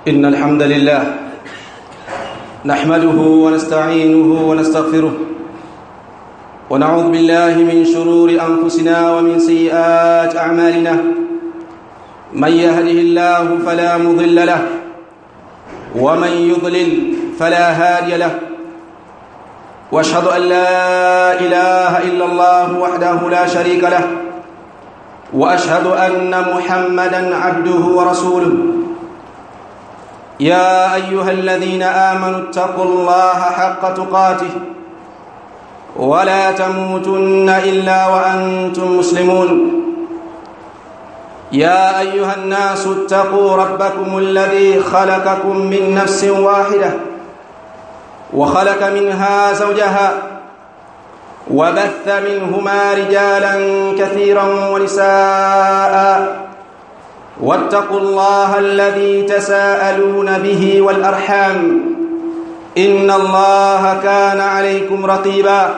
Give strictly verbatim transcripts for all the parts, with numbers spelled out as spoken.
إن الحمد لله نحمده ونستعينه ونستغفره ونعوذ بالله من شرور أنفسنا ومن سيئات أعمالنا من يهده الله فلا مضل له ومن يضلل فلا هادي له واشهد أن لا إله إلا الله وحده لا شريك له وأشهد أن محمدًا عبده ورسوله يا أيها الذين آمنوا اتقوا الله حق تقاته ولا تموتن إلا وأنتم مسلمون يا أيها الناس اتقوا ربكم الذي خلقكم من نفس واحدة وخلق منها زوجها وبث منهما رجالا كثيرا ونساء واتقوا الله الذي تساءلون به والأرحام إن الله كان عليكم رقيبا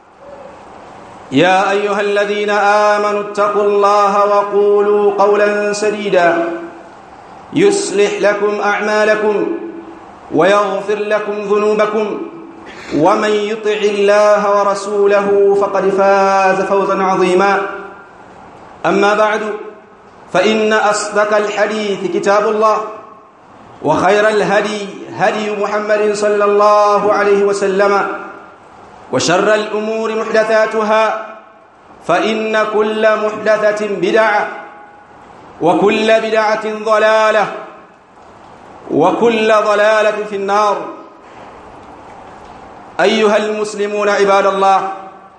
يا أيها الذين آمنوا اتقوا الله وقولوا قولا سديدا يصلح لكم أعمالكم ويغفر لكم ذنوبكم ومن يطع الله ورسوله فقد فاز فوزا عظيما أما بعد فإن أصدق الحديث كتاب الله وخير الهدي هدي محمد صلى الله عليه وسلم وشر الأمور محدثاتها فإن كل محدثة بدعة وكل بدعة ضلالة وكل ضلالة في النار أيها المسلمون عباد الله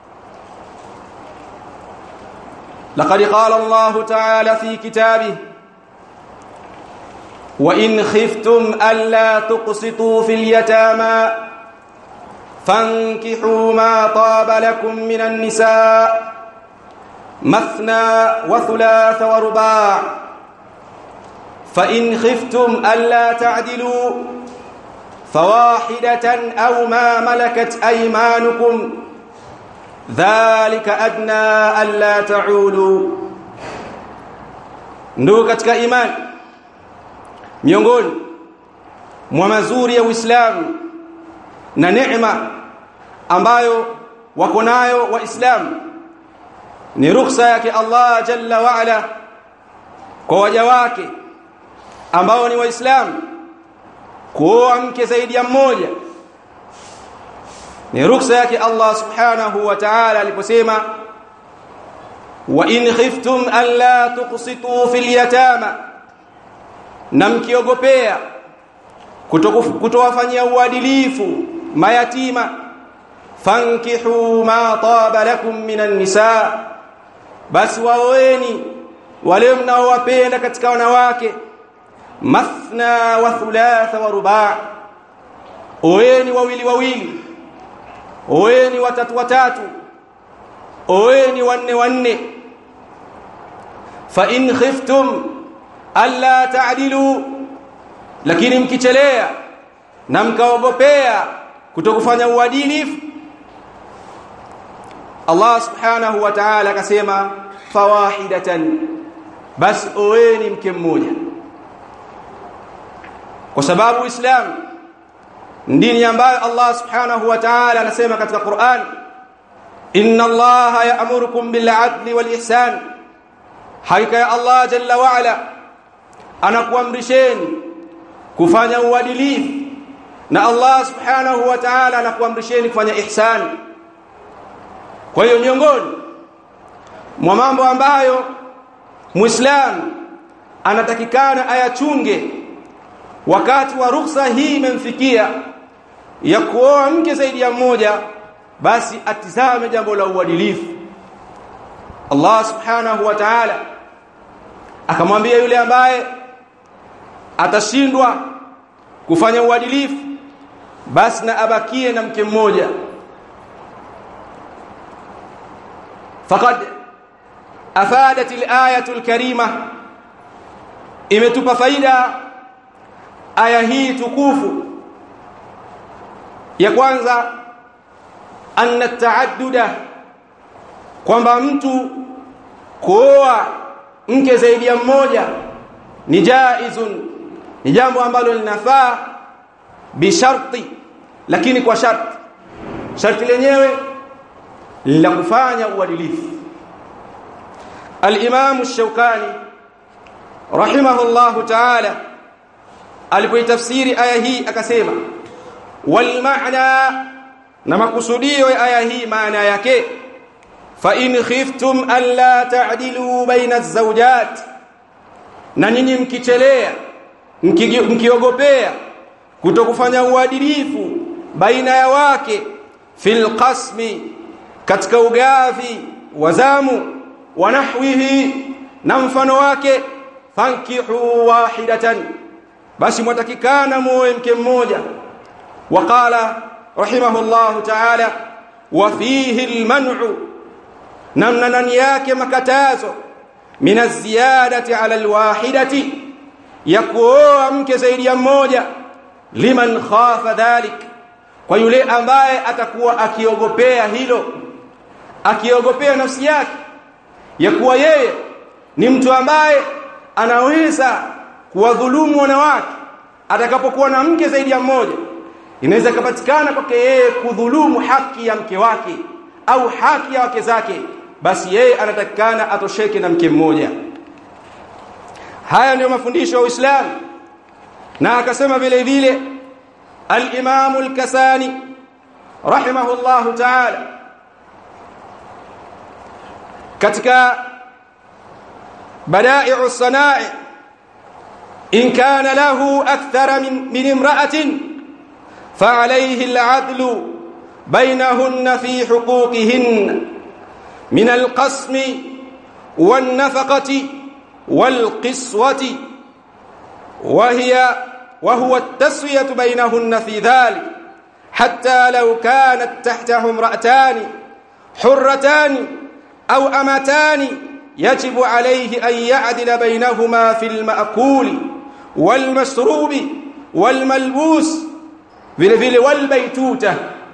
لقد قال الله تعالى في كتابه وإن خفتم ألا تقسطوا في اليتامى فانكحوا ما طاب لكم من النساء مثنى وثلاث ورباع فإن خفتم ألا تعدلوا فواحدة أو ما ملكت أيمانكم ذلك أدنى ألا تعولوا. Ndugu katika imani, miongoni mwa mazuri ya Uislamu na neema ambayo wako nayo Waislamu ni ruhusa yake Allah Jalla wa Ala kwa waja wake ambao ni Waislamu kuoa mke zaidi ya mmoja. Ni ruhusa yake Allah Subhanahu wa Ta'ala aliposema wa in khiftum alla tuqsitu fil yatama, na mkiogopea kutowafanyia uadilifu mayatima, fankihu ma taba lakum minan nisa, basi waoeni wale mnaowapenda katika wanawake, mathna wa thulatha wa ruba', oeni wawili wawili, oeni watatu watatu, oeni wanne wanne. Fa in khiftum alla ta'dilu, lakini mkichelea na mkaogopea kutokufanya uadilifu, Allah Subhanahu wa Ta'ala akasema fawahidatan, bas oeni mke mmoja. Kwa sababu Uislamu dini ambayo Allah Subhanahu wa Ta'ala anasema katika Qur'an, inna Allaha ya'murukum bil 'adli wal ihsan, hakika ya Allah Jalla wa Ala anakuamrisheni kufanya uadilifu, na Allah Subhanahu wa Ta'ala anakuamrisheni kufanya ihsan. Kwa hiyo miongoni mwa mambo ambayo Muislamu anatakikana ayachunge wakati wa ruhusa hii imemfikia ya kuoa mke zaidi ya mmoja, basi atizame jambo la uadilifu. Allah Subhanahu wa Ta'ala akamwambia yule ambaye atashindwa kufanya uadilifu, basi na abakie na mke mmoja. Faqad afadat al-ayatu al-karima, imetupa faida aya hii tukufu ya kwanza, anna taadduda, kwamba mtu kuoa mke zaidi ya mmoja ni jaizun ni jambo ambalo linafaa bisharti, lakini kwa sharti. Sharti lenyewe la kufanya uadilifu. Al-Imam Ash-Shawkani rahimahullahu ta'ala alipoitafsiri aya hii akasema, wal ma'na, na makusudio ya aya hii maana yake, fa in khiftum alla ta'dilu baina az-zawjat, na nyinyi mkichelea mkiogopea kutokufanya uadilifu baina ya wake, fil qasmi, katika ugavi wa zamu, wa nahwihi, na mfano wake, fankihu wahidatan, basi mwatakikana muoe mke mmoja. Waqala rahimahullahu ta'ala, wa fihi al-man'u, namna ndani yake makatazo, min az-ziyadati ala al-wahidati, ya kuoa mke zaidi ya mmoja, liman khafa dhalik, kwa yule ambaye atakuwa akiogopea hilo, akiogopea nafsi yake ya kuwa yeye ni mtu ambaye anaweza kuwadhulumu wanawake atakapokuwa na mke zaidi ya mmoja. Inaweza kupatikana kwake yeye kudhulumu haki ya mke wake au haki ya wake zake, basi yeye anatakikana atosheke na mke mmoja. Haya ndio mafundisho ya Uislamu. Na akasema vile vile al-Imam al-Kasani rahimahullahu ta'ala katika بدائع الصنائع, إن كان له أكثر من, من امرأة فعليه العدل بينهن في حقوقهن من القسم والنفقة والقسوة، وهي وهو التسوية بينهن في ذلك، حتى لو كانت تحته امرأتان حرتان أو أمتان يجب عليه أن يعدل بينهما في المأكول والمشروب والملبوس والبيتوتة.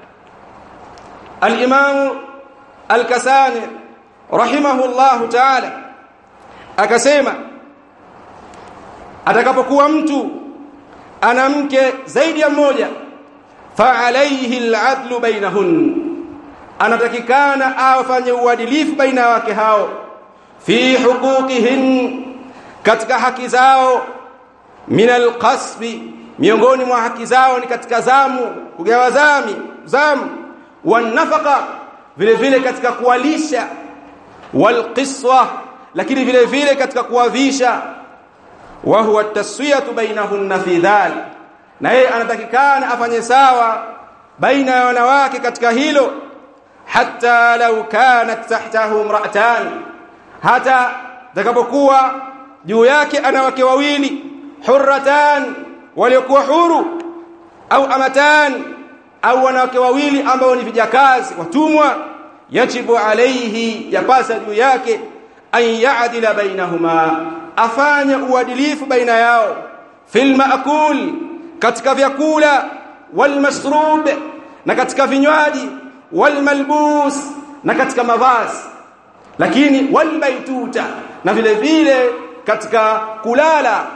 الإمام الكساني رحمه الله تعالى akasema, atakapokuwa mtu ana mke zaidi ya mmoja, fa alayhi al-adlu bainahun, anatakikana afanye uadilifu baina wake hao, fi huquqihin, katika haki zao, min alqasbi, miongoni mwa haki zao ni katika zamu, kugawa zami zamu, wan nafaqa, vile vile katika kuwalisha, wal qiswa, lakini vile vile katika kuwavisha, wa huwa taswiyatu bainahunna fi dhalik, na yeye anatakikana afanye sawa baina ya wanawake katika hilo, hatta law kanat tahtahu imra'atan, hata takapokuwa juu yake ana wake wawili, hurratan, waliokuwa huru, au amatan, au wanawake wawili ambao ni vijakazi watumwa, yajibu alayhi, yapasa juu yake, an ya'dila bainahuma, afanya uadilifu baina yao, fil maakul, katika vyakula, wal masrub, na katika vinywaji, wal malbus, na katika mavazi, lakini wal baituta, na vile vile katika kulala,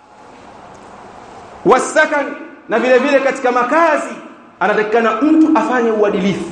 wasakan, na vile vile katika makazi, anatakikana mtu afanye uadilifu.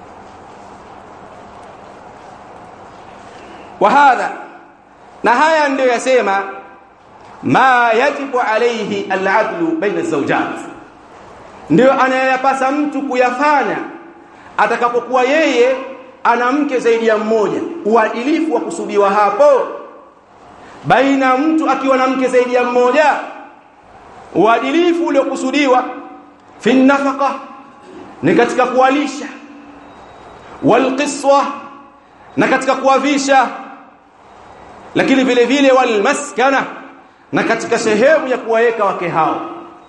Wa hadha, na haya ndio yasema, ma yajibu alayhi al-adlu baina az-zawjat, ndio anayapasa mtu kuyafanya atakapokuwa yeye ana mke zaidi ya mmoja. Uadilifu wa kusudiwa hapo baina mtu akiwa na mke zaidi ya mmoja, uadilifu uliokusudiwa fi nafaqa, ni katika kuwalisha, wal qiswa, na katika kuwavisha, lakini vile vile wal maskana, na katika sehemu ya kuwaweka wake hao.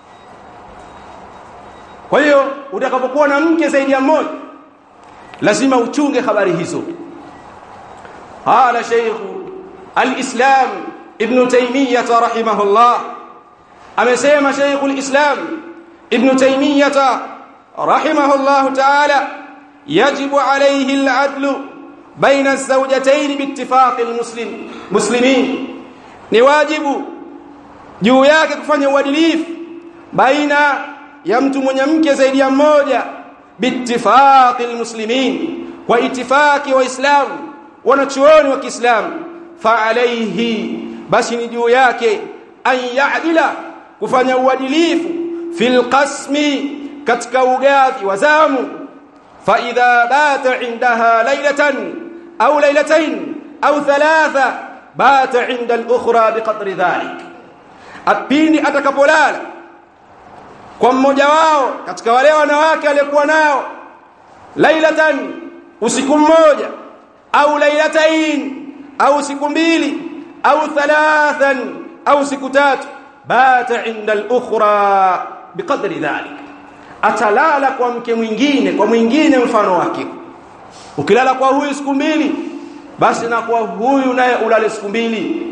Kwa hiyo utakapokuwa na mke zaidi ya mmoja, lazima uchunge habari hizo. Hala Sheikh al-Islam Ibn Taymiyyah rahimahullah, amesema Sheikh al-Islam Ibn Taymiyyah rahimahullah ta'ala, yajibu alayhi al-adlu baina az-zawjatayn biittifaq al-muslim muslimin, ni wajibu juu yake kufanya uadilifu baina ya mtu mwenye mke zaidi ya mmoja biittifaqi almuslimin, wa itifaki waislamu wanachuoni wa Kiislamu. Fa alayhi, basi ni juu yake, an ya'dila, kufanya uadilifu fil qasmi, katika ugavi wa zamu. Fa idha bata indaha laylatan au laylatayn au thalatha bata inda al-ukhra biqadri dhalik, apindi atakapolala kwa mmoja wao katika wale wanawake aliyekuwa nao, lailatan, usiku mmoja, au lailatain, au siku mbili, au thalathan, au siku tatu, bata inda al-ukhra biqadri dhalik, atalala kwa mke mwingine kwa mwingine mfano wake. Ukilala kwa huyu siku mbili, basi na kwa huyu naye ulale siku mbili.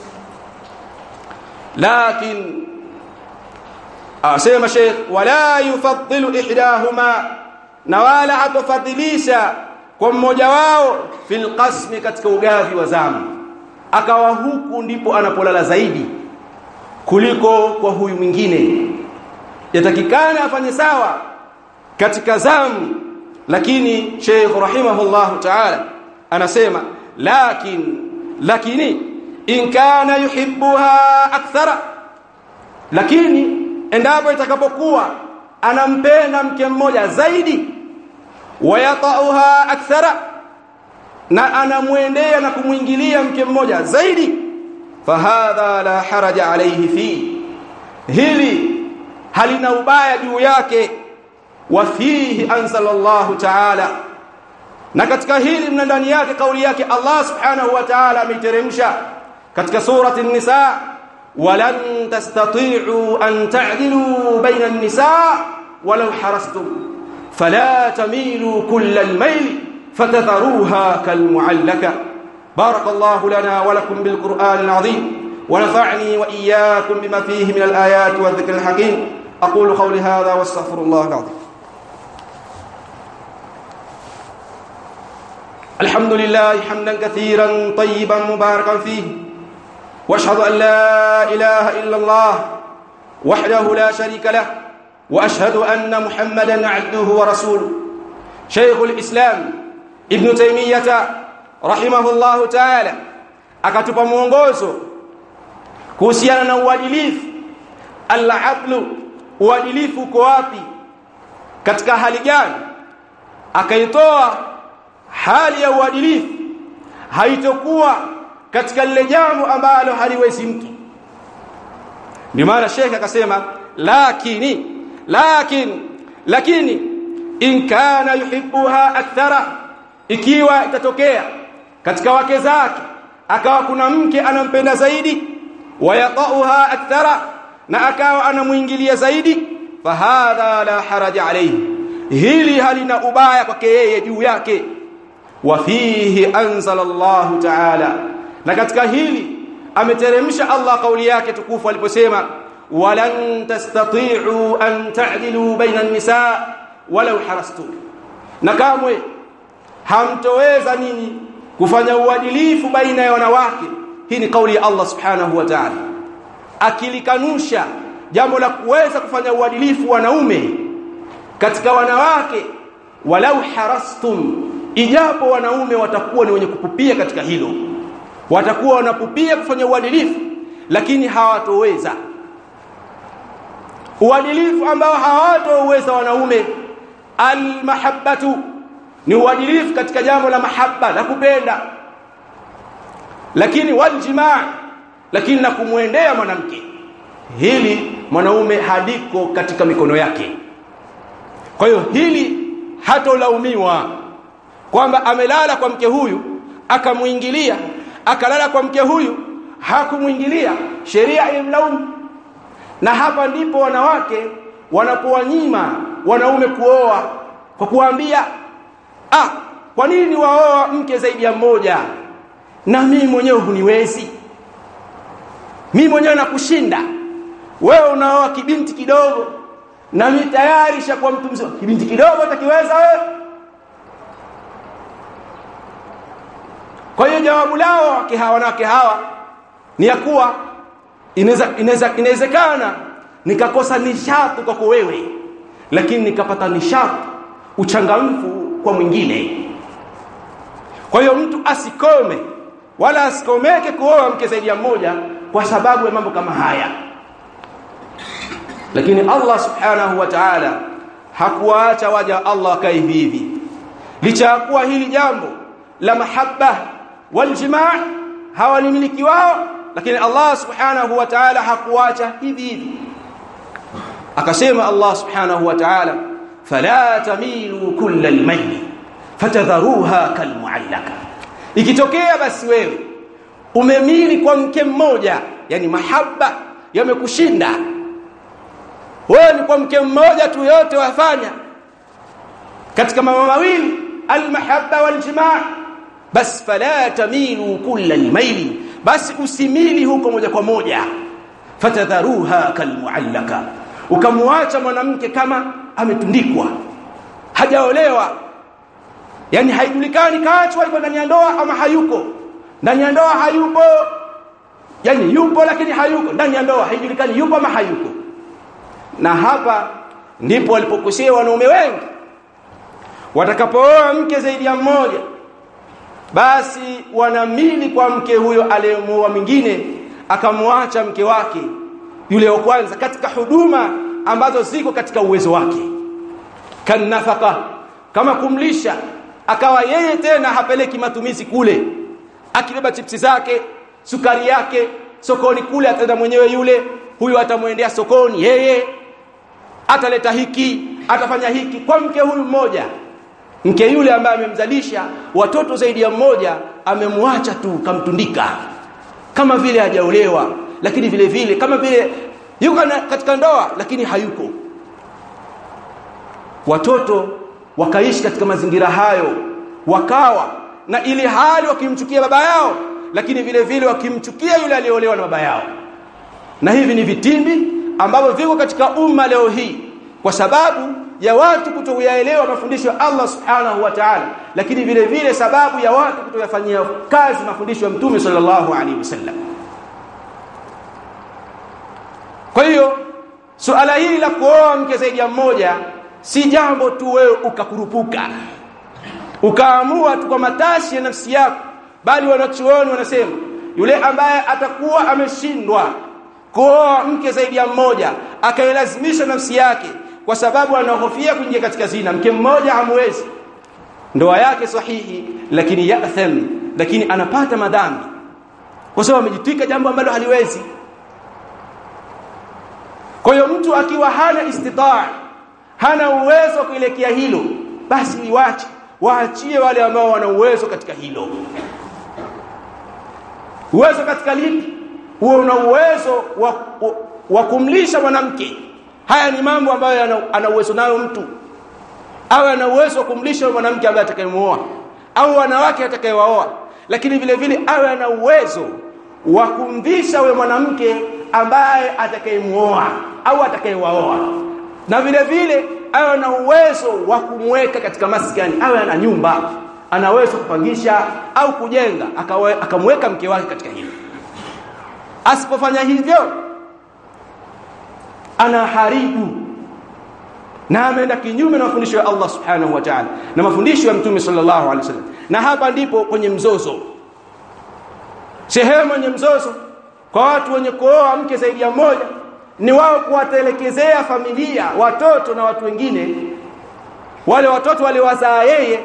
Lakin asema Sheikh, wala yufaddilu ihdahuma, na wala hatofadhilisha kwa mmoja wao fil qasmi, katika ugavi wa zamu, akawa huku ndipo anapolala zaidi kuliko kwa huyu mwingine. Yatakikana afanye sawa katika zamu, lakini Sheikh rahimahullahu ta'ala anasema lakin lakini in kana yuhibbuha akthara, lakini endapo itakapokuwa anampenda mke mmoja zaidi, wayatauha akthara, na anamuendea na kumuingilia mke mmoja zaidi, fahadha la haraja alayhi fi, hili halina ubaya juu yake. Wa fihi anzalallahu ta'ala, na katika hili mna ndani yake kauli yake Allah subhanahu wa ta'ala ameteremsha katika surati an-nisa, walan tastati'u an ta'dilu bayna an-nisa walau harastum fala tamilu kulla al-mayl fatadharuha kalmu'allaka. barakallahu lana wa lakum bil qur'anil 'azim wa nafa'ni wa iyyakum bima fihi min al-ayati wa dhikril hakim. aqulu qawli hadha wa astaghfirullah al-'azim. الحمد لله حمدا كثيرا طيبا مباركا فيه، واشهد ان لا اله الا الله وحده لا شريك له، واشهد ان محمدا عبده ورسوله. شيخ الاسلام ابن تيميه رحمه الله تعالى akatupa mwongozo kuhusiana na uadilifu. Al-adlu, uadilifu uko wapi, katika hali gani? Akaitoa hali ya uadilifu haitokuwa katika lile jambo ambalo haliwezi mtu. Ndio maana Sheikh akasema lakini lakin lakini in kana yuhibbuha akthara, ikiwa itatokea katika wake zake akawa kuna mke anampenda zaidi, wayatauha akthara, na akawa anamuingilia zaidi, fahadha la haraja alayhi, hili halina ubaya kwake yeye juu yake. Wa fihi anzala Allah ta'ala, na katika hili ameteremsha Allah kauli yake tukufu aliposema walan tastati'u an ta'dilu baina an-nisa walau harastum, na kamwe hamtoweza nini kufanya uadilifu baina ya wanawake. Hii ni kauli ya Allah subhanahu wa ta'ala, akilikanusha jambo la kuweza kufanya uadilifu wanaume katika wanawake, walau harastum, ijapo wanaume watakuwa ni wenye kupupia katika hilo, watakuwa wanapupia kufanya uadilifu, lakini hawatoweza uadilifu ambao hawatoweza wanaume. Almahabbatu, ni uadilifu katika jambo la mahabba, la kupenda, lakini waljimaa, lakini na kumwendea mwanamke, hili mwanaume haliko katika mikono yake. Kwa hiyo hili hatolaumiwa kwamba amelala kwa mke huyu akamuingilia, akalala kwa mke huyu hakumuingilia, sheria imlaumu. Na hapa ndipo wanawake wanapowanyima wanaume kuoa kwa kuambia, ah, kwa nini waoa mke zaidi ya mmoja, na mimi mwenyewe huniwezi, mimi mwenyewe nakushinda, wewe unaoa kibinti kidogo na mimi tayari shakuwa mtu mzima, kibinti kidogo utakiweza wewe? Kwa hiyo jawabu lao wanawake hawa ni ya kuwa inaweza inaweza inawezekana nikakosa nishati kwa wewe, lakini nikapata nishati uchangamfu kwa mwingine. Kwa hiyo mtu asikome wala asikomeke kuoa mke zaidi ya mmoja kwa sababu ya mambo kama haya. Lakini Allah subhanahu wa ta'ala hakuwaacha waja Allah kai hivi. Licha ya kuwa hili jambo la mahabba wal jimaa hawa ni miliki wao, lakini Allah subhanahu wa ta'ala hakuwaacha hivi hivi. Akasema Allah subhanahu wa ta'ala, fala tamilu kullal mayl fatadharuha kalmu'allaka. Ikitokea basi wewe umemili kwa mke mmoja, yani mahaba yamekushinda, wewe ni kwa mke mmoja tu, yote wafanya katika mambo mawili, almahabba waljimaa, bas fala tamilu kullal mayl, basi usimili huko moja kwa moja, fatadharuha kalmu'allaka, ukamwacha mwanamke kama ametundikwa, hajaolewa, yani haijulikani kaachwa yuko ndani ya ndoa ama hayuko ndani ya ndoa, hayupo, yani yupo lakini hayuko ndani ya ndoa, haijulikani yupo ama hayuko. Na hapa ndipo walipokosea wanaume wengi. Watakapooa mke zaidi ya mmoja, basi wanamili kwa mke huyo aliyemuoa mwingine, akamwacha mke wake yule wa kwanza katika huduma ambazo ziko katika uwezo wake, kanafaka, kama kumlisha, akawa yeye tena hapeleki matumizi kule, akibeba chipsi zake, sukari yake sokoni kule, ataenda mwenyewe yule, huyu atamuendea sokoni, yeye ataleta hiki, atafanya hiki kwa mke huyu mmoja. Mke yule ambaye amemzalisha watoto zaidi ya mmoja amemwacha tu, kamtundika kama vile hajaolewa, lakini vile vile kama vile yuko katika ndoa lakini hayuko. Watoto wakaishi katika mazingira hayo, wakawa na ili hali wakimchukia baba yao, lakini vile vile wakimchukia yule aliyeolewa na baba yao. Na hivi ni vitimbi ambavyo viko katika umma leo hii kwa sababu ya watu kutokuyaelewa mafundisho ya Allah subhanahu wa ta'ala, lakini vile vile sababu ya watu kutoyafanyia kazi mafundisho ya Mtume sallallahu alaihi wasallam. Kwa hiyo suala hili la kuoa mke zaidi ya mmoja si jambo tu wewe ukakurupuka ukaamua tu kwa matashi ya nafsi yako, bali wanachuoni wanasema yule ambaye atakuwa ameshindwa kuoa mke zaidi ya mmoja, akailazimisha nafsi yake kwa sababu anahofia kuingia katika zina, mke mmoja hamwezi, ndoa yake sahihi lakini ya'tham, lakini anapata madhambi kwa sababu amejitwika jambo ambalo haliwezi. Kwa hiyo mtu akiwa hana istitaa, hana uwezo kuelekea hilo, basi niwache, waachie wale ambao wana uwezo katika hilo. Uwezo katika lipi? Huo una uwezo wa, wa, wa kumlisha mwanamke. Haya ni mambo ambayo ana uwezo nayo mtu. Au ana uwezo wa kumlisha mwanamke ambaye atakayemuoa, au wanawake atakayewaoa, lakini vile vile awe ana uwezo wa kumvisha wewe mwanamke ambaye atakayemuoa au atakayewaoa, na vile vile awe na uwezo wa kumweka katika maskani, awe ana nyumba, anaweza kupangisha au kujenga, akamweka mke wake katika hilo. Asipofanya hivyo anaharibu na ameenda kinyume na mafundisho ya Allah subhanahu wa ta'ala na mafundisho ya Mtume sallallahu alaihi wasallam. Na hapa ndipo kwenye mzozo, sehemu yenye mzozo kwa watu wenye kuoa mke zaidi ya mmoja ni wao kuwatelekezea familia, watoto na watu wengine. Wale watoto waliwazaa yeye,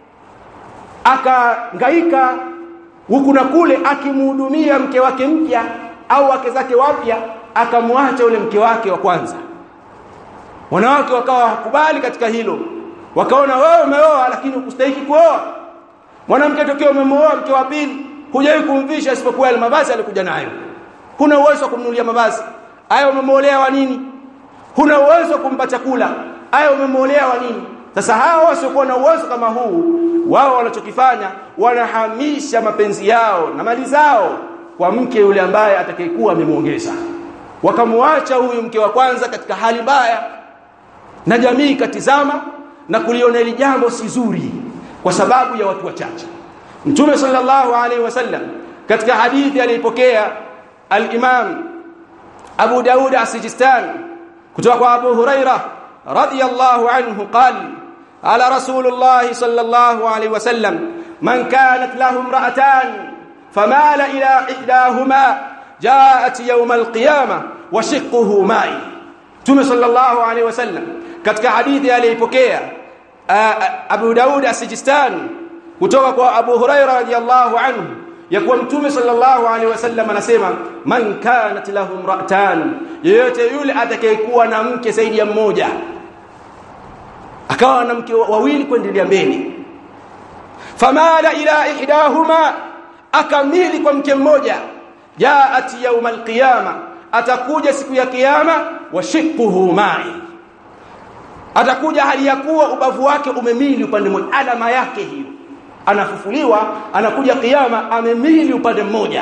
akahangaika huku na kule akimhudumia mke wake mpya au wake zake wapya, akamwacha yule mke wake wa kwanza. Wanawake wakawa hakubali katika hilo, wakaona wewe umeoa lakini hukustahili kuoa. Mwanamke tokeo umemooa mke wa pili, hujai kumvisha isipokuwa ile mavazi alikuja nayo, huna uwezo wa kumnunulia mavazi, hayo umemuolea wa nini? Huna uwezo wa kumpa chakula, hayo umemuolea wa nini? Sasa hao wasiokuwa na uwezo kama huu, wao wanachokifanya wanahamisha mapenzi yao na mali zao kwa mke yule ambaye atakayekuwa amemuongeza, wakamwacha huyu mke wa kwanza katika hali mbaya, na jamii katizama na kuliona hili jambo si zuri kwa sababu ya watu wachache. Mtume sallallahu alaihi wasallam katika hadithi alipokea al-Imam Abu Daud as-Sijistani kutoka kwa Abu Hurairah radiyallahu anhu qala ala Rasulullah sallallahu alayhi wasallam man kanat lahu imra'atan famala ila ihdahuma jaat yawm al-qiyamah wa shiqquhu ma'i. Tume sallallahu alayhi wasallam katika hadithi aliyopokea Abu Daud as-Sijistani kutoka kwa Abu Hurairah radiyallahu anhu ya kuwa Mtume sallallahu alaihi wasallam anasema man kanat lahu imra'atan, yeyote yule atakayekuwa na mke zaidi ya mmoja, akawa na mke wawili kuendelea mbele, famala ila ihdahuma, akamili kwa mke mmoja, jaat yawm alqiyama, atakuja siku ya kiyama, wa shiqquhu ma'i, atakuja hali ya kuwa ubavu wake umemili upande mmoja, alama yake hiyo, anafufuliwa anakuja kiyama amemili upande mmoja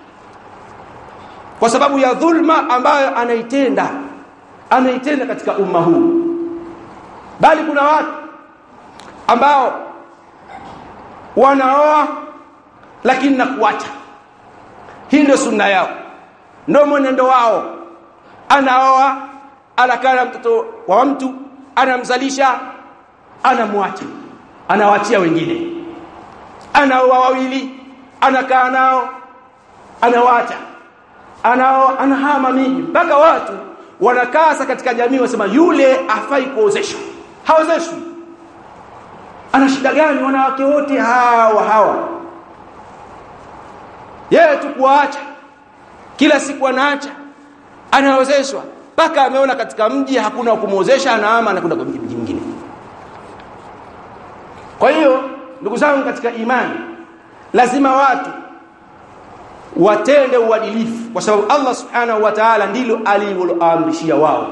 kwa sababu ya dhulma ambayo anaitenda anaitenda katika umma huu. Bali kuna watu ambao wanaoa lakini na kuacha, hii ndio sunna yao, ndio mwenendo wao. Anaoa, anakaa na mtoto wa mtu, anamzalisha, anamwacha, anawaachia wengine. Anaoa wawili, anakaa nao, anawacha, anao anahama miji, mpaka watu wanakasa katika jamii wasema yule afai kuozeshwa, haozeshwi. Ana shida gani? Wanawake wote hawa hawa, yeye tu kuacha, kila siku anaacha, anaozeshwa, mpaka ameona katika mji hakuna kumuozesha, anahama na kwenda kwa mji mwingine. Kwa hiyo ndugu zangu katika imani, lazima watu watende uadilifu, kwa sababu Allah subhanahu wa ta'ala ndilo aliyoamrishia wao.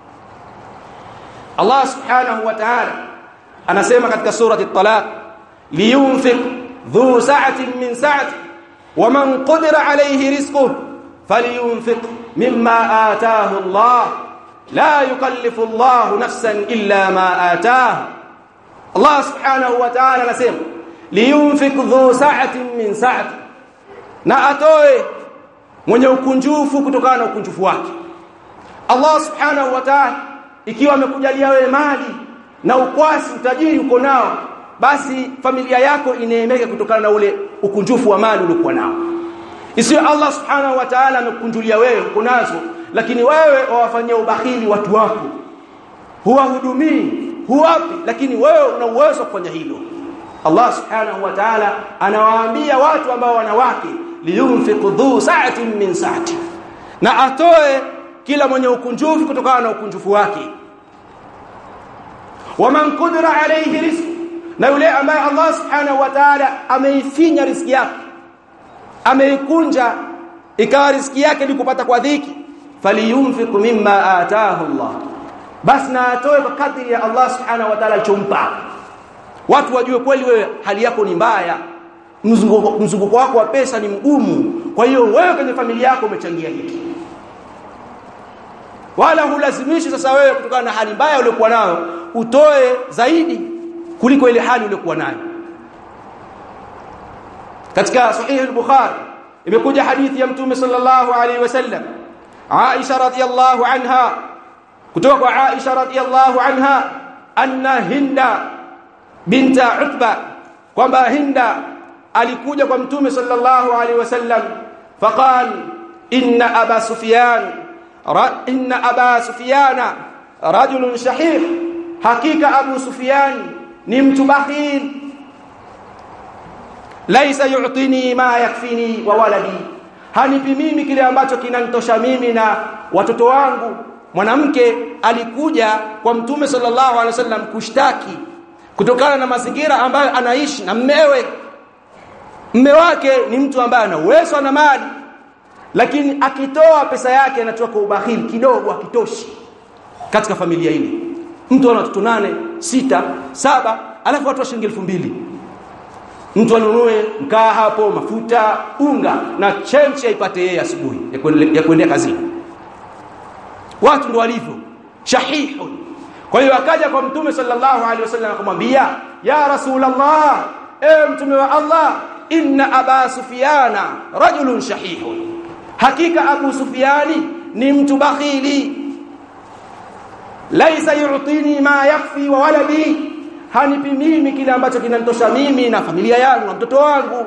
Allah subhanahu wa ta'ala anasema katika surati at-Talaq, liyunfiq dhu sa'atin min sa'ati wa man qadira alayhi rizquhu falyunfiq mimma ataahu Allah la yukallifu Allah nafsan illa ma ataaha. Allah subhanahu wa ta'ala anasema liyunfiq dhu sa'atin min sa'ati, na atoe mwenye ukunjufu kutokana na ukunjufu wake. Allah subhanahu wa ta'ala ikiwa amekujalia wewe mali na ukwasi, utajiri uko nao, basi familia yako ineemeke kutokana na ule ukunjufu wa mali uliokuwa nao. Isiyo Allah subhanahu wa ta'ala amekukunjulia wewe uko nazo, lakini wewe wawafanyia ubakhili watu wako, huwahudumii, huwapi, lakini wewe una uwezo kufanya hilo. Allah subhanahu wa ta'ala anawaambia watu ambao wanawake, liyunfiqu dhu sa'atin min sa'ati, na atoe kila mwenye ukunjufu kutokana na ukunjufu wake. Wa man qadara alayhi rizq, na yule ambaye Allah subhanahu wa ta'ala ameifinya riziki yake, ameikunja ikawa riziki yake ni kupata kwa dhiki, faliyunfiqu mimma ataahu Allah, basi na atoe kwa kadri ya Allah subhanahu wa ta'ala alichompa. Watu wajue kweli wewe hali yako ni mbaya, mzunguko mzunguko wako wa pesa ni mgumu, kwa hiyo wewe kwenye familia yako umechangia hiki. Wala hulazimishi sasa wewe kutokana na hali mbaya uliyokuwa nayo utoe zaidi kuliko ile hali uliyokuwa nayo. Katika sahih al-Bukhari imekuja hadithi ya Mtume sallallahu alaihi wasallam, Aisha radhiyallahu anha, kutoka kwa Aisha radhiyallahu anha, anna Hinda binta Utba, kwamba Hinda alikuja kwa Mtume sallallahu alaihi wasallam, faqal inna Aba Sufyan inna Aba Sufyana rajulun shahih, hakika Abu Sufyan ni mtu bakhil, laisa yu'tini ma yakfini wa waladi, hanipi mimi kile ambacho kinanitosha mimi na watoto wangu. Mwanamke alikuja kwa Mtume sallallahu alaihi wasallam kushtaki kutokana na mazingira ambayo anaishi na mmewe. Mme wake ni mtu ambaye ana uwezo na mali, lakini akitoa pesa yake anatoa kwa ubakhili kidogo, hakitoshi katika familia ile. Mtu ana watoto nane, sita, saba, alafu watu wa shilingi elfu mbili. Mtu anunue mkaa hapo, mafuta, unga na chenche ipate yeye asubuhi ya kuendea kazini. Watu ndio walivyo shahihun. Kwa hiyo akaja kwa Mtume sallallahu alaihi wasallam akamwambia, ya Rasulullah, e Mtume wa Allah, inna Aba Sufyana rajulun shahihun, hakika Abu Sufyani ni mtu bakhili. Laisa yu'tini ma yakfi wa waladi, hanipi mimi kile ambacho kinanitosha mimi na familia yangu na mtoto wangu.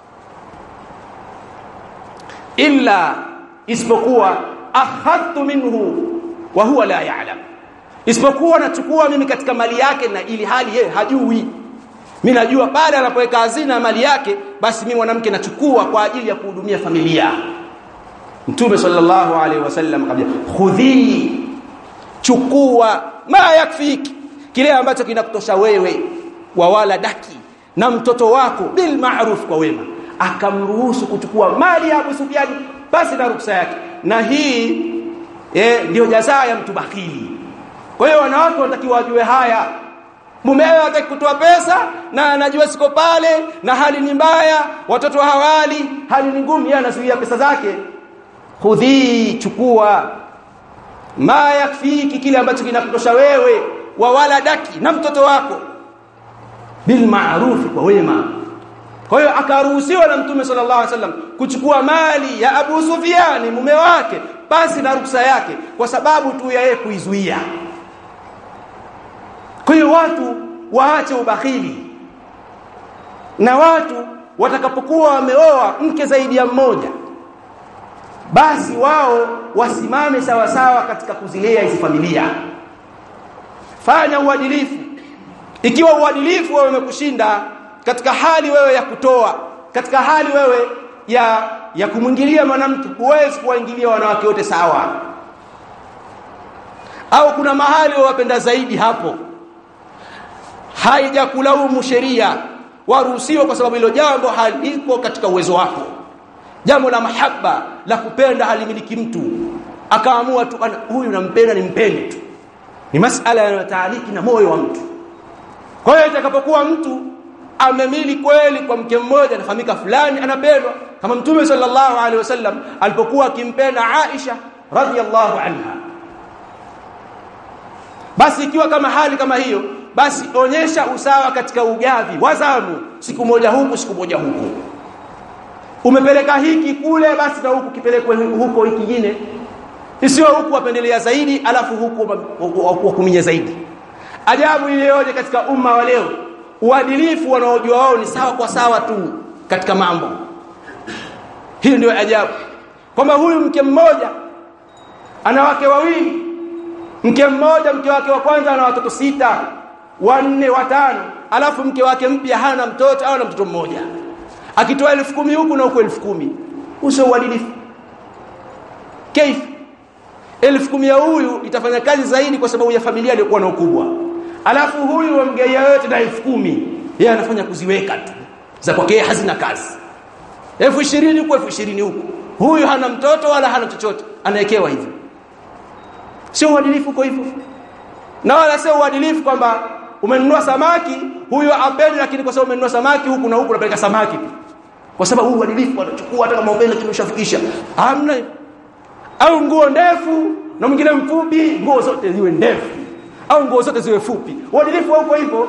Illa, isipokuwa akhadtu minhu wa huwa la ya'lam, isipokuwa nachukua mimi katika mali yake na ili hali yeye hajui. Mimi najua pale anapoweka hazina mali yake, basi mimi mwanamke nachukua kwa ajili ya kuhudumia familia. Mtume sallallahu alaihi wasallam kabla, khudhi, chukua, ma yakfiki, kile ambacho kinakutosha wewe, wa wala daki, na mtoto wako, bil ma'ruf, kwa wema. Akamruhusu kuchukua mali ya Abu Sufyan basi na ruksa yake, na hii eh ndio jazaa ya mtu bakhili. Kwa hiyo wanawake wanatakiwa wajue haya. Mumewe hataki kutoa pesa na anajua siko pale na hali ni mbaya, watoto hawali, hali ni ngumu, yeye anazuia pesa zake. Khudhi, chukua, ma yakfiki, kile ambacho kinakutosha wewe, wa waladaki, na mtoto wako, bil ma'ruf, kwa wema. Kwa hiyo akaruhusiwa na Mtume sallallahu alaihi wasallam kuchukua mali ya Abu Sufyan mume wake basi na ruksa yake, kwa sababu tu ya yeye kuizuia. Kwa hiyo watu waache ubakhili, na watu watakapokuwa wameoa mke zaidi ya mmoja, basi wao wasimame sawa sawa katika kuzilea hizo familia. Fanya uadilifu. Ikiwa uadilifu wewe umekushinda katika hali wewe ya kutoa, katika hali wewe ya ya kumwingilia mwanamke, huwezi kuwaingilia wanawake wote sawa. Au kuna mahali wapenda zaidi, hapo haijakulaumu sheria, waruhusiwa, kwa sababu hilo jambo haliko katika uwezo wako. Jambo la mahaba, la kupenda, halimiliki mtu akaamua tu huyu nampenda nimpende tu, ni masala yanayotaaliki na moyo wa mtu. Kwa hiyo itakapokuwa mtu amemili kweli kwa mke mmoja, anafahamika fulani anapendwa, kama Mtume sallallahu alaihi wasallam alipokuwa akimpenda Aisha radhiyallahu anha, basi ikiwa kama hali kama hiyo, basi onyesha usawa katika ugavi wazamu, siku moja huku siku moja huku. Umepeleka hiki kule, basi na huku kipelekwe huko hiki kingine, isiyo huku wapendelea zaidi alafu huku wakuminya zaidi. Ajabu ile yote katika umma wa leo, uadilifu wanaojua wao ni sawa kwa sawa tu katika mambo. Hiyo ndio ajabu, kwamba huyu mke mmoja ana wake wawili, mke mmoja mke wake wa kwanza ana watoto sita, wanne, watano, alafu mke wake mpya hana mtoto au ana mtoto mmoja, akitoa elfu kumi huku na huko elfu kumi. Usio uadilifu. Kaifa elfu kumi ya huyu itafanya kazi zaidi kwa sababu ya familia iliyokuwa na ukubwa, alafu huyu wamgeia yote na elfu kumi, yeye anafanya kuziweka tu za kwake, hazina kazi. elfu ishirini huko elfu ishirini huko, huyu hana mtoto wala hana chochote, anaekewa hivi. Sio uadilifu kwa hivyo. Na wala sio uadilifu kwamba umenunua samaki, huyu apendi, lakini kwa sababu umenunua samaki huku na huku unapeleka samaki, kwa sababu huu uadilifu anachukua hata kama upende tumeshafikisha. Hamna. Au nguo ndefu na mwingine mfupi, nguo zote ziwe ndefu au nguo zote ziwe fupi, uadilifu huko hivyo.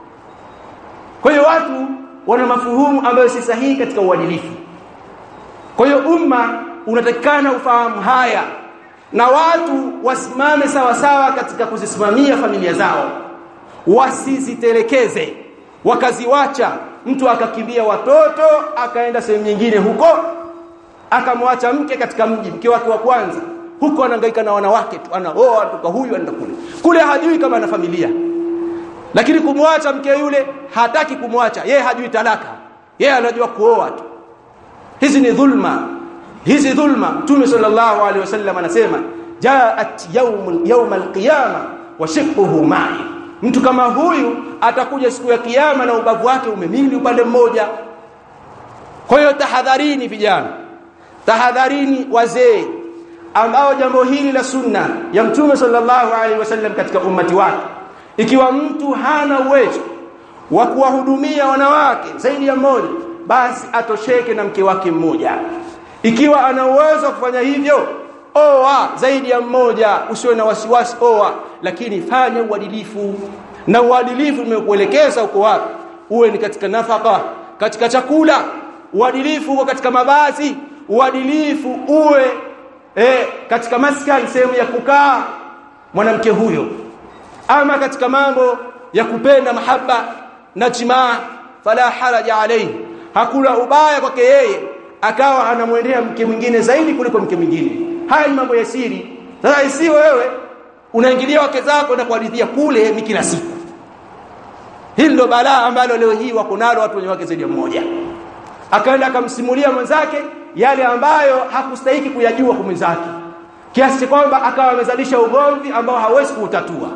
Kwa hiyo watu wana mafuhumu ambayo si sahihi katika uadilifu. Kwa hiyo umma unatakikana ufahamu haya, na watu wasimame sawa sawa katika kuzisimamia familia zao, wasizitelekeze wakaziwacha. Mtu akakimbia watoto akaenda sehemu nyingine huko, akamwacha mke katika mji, mke wake wa kwanza, huko anahangaika na wanawake tu, anaoa toka huyu anaenda kule kule, hajui kama ana familia. Lakini kumwacha mke yule, hataki kumwacha, yeye hajui talaka, yeye anajua kuoa tu. Hizi ni dhulma, hizi dhulma. Mtume sallallahu alaihi wasallam anasema, jaat yawm yawm alqiyama wa shiqquhu ma'i, mtu kama huyu atakuja siku ya kiyama na ubavu wake umemili upande mmoja. Kwa hiyo tahadharini vijana, tahadharini wazee, ambao jambo hili la sunna ya Mtume sallallahu alaihi wasallam katika ummati wake, ikiwa mtu hana uwezo wa kuwahudumia wanawake zaidi ya mmoja, basi atosheke na mke wake mmoja. Ikiwa ana uwezo kufanya hivyo, oa zaidi ya mmoja, usiwe na wasiwasi, oa, lakini fanya uadilifu. Na uadilifu nimekuelekeza uko wapi? Uwe ni katika nafaka, katika chakula, uadilifu uwe katika mavazi, uadilifu uwe eh katika maskani sehemu ya kukaa mwanamke huyo, ama katika mambo ya kupenda mahaba na jimaa, fala haraja alayhi, hakuna ubaya kwake yeye akawa anamwendea mke mwingine zaidi kuliko mke mwingine. Haya ni mambo ya siri. Sasa isiwe wewe unaingilia wake zako na kuhadithia kule ni kila siku. Hili ndo balaa ambalo leo hii wako nalo watu wenye wake zaidi ya mmoja. Akaenda akamsimulia mwenzake yale ambayo hakustahili kuyajua kwa mwenzake, kiasi kwamba akawa amezalisha ugomvi ambao hawezi kuutatua.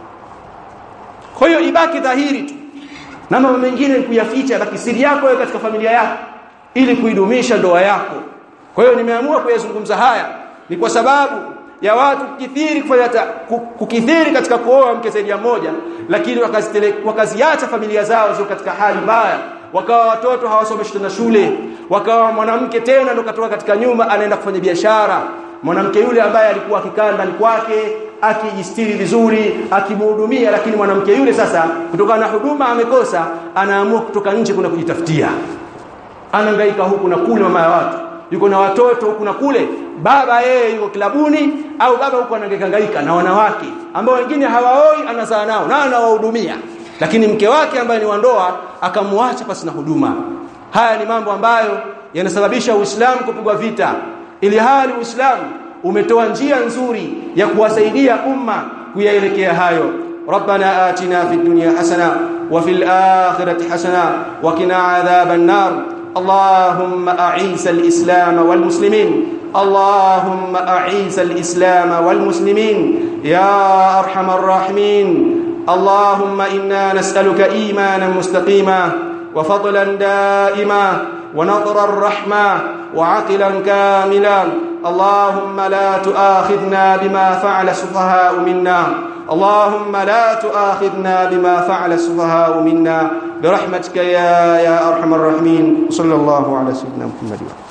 Kwa hiyo ibaki dhahiri tu, na mambo mengine ni kuyaficha, baki siri yako wewe katika familia yako ili kuidumisha ndoa yako. Kwa hiyo nimeamua kuyazungumza haya ni kwa sababu ya watu kukithiri kufanya kukithiri katika kuoa mke zaidi ya mmoja, lakini wakaziacha familia zao ziko katika hali mbaya, wakawa watoto hawasomeshi tena shule, wakawa mwanamke tena ndo katoka katika nyumba anaenda kufanya biashara. Mwanamke yule ambaye alikuwa akikaa ndani kwake akijistiri vizuri akimhudumia, lakini mwanamke yule sasa kutokana na huduma amekosa, anaamua kutoka nje kuna kujitafutia, anahangaika huku na kule, mama ya watu yuko na watoto huku na kule, baba yeye yuko klabuni, au baba huko anahangaika na wanawake ambao wengine hawaoi, anazaa nao na anawahudumia, lakini mke wake ambaye ni wa ndoa akamwacha pasi na huduma. Haya ni mambo ambayo yanasababisha Uislamu kupigwa vita, ili hali Uislamu umetoa njia nzuri ya kuwasaidia umma kuyaelekea hayo. ربنا آتنا في الدنيا حسنة وفي الآخرة حسنة وقنا عذاب النار. اللهم أعز الإسلام والمسلمين، اللهم أعز الإسلام والمسلمين يا أرحم الراحمين. اللهم إنا نسألك إيمانا مستقيما وفضلا دائما ونظرا رحما وعقلا كاملا. اللهم لا تؤاخذنا بما فعل السفهاء منا، اللهم لا تؤاخذنا بما فعل السفهاء منا برحمتك يا يا أرحم الراحمين. صلى الله على سيدنا محمد.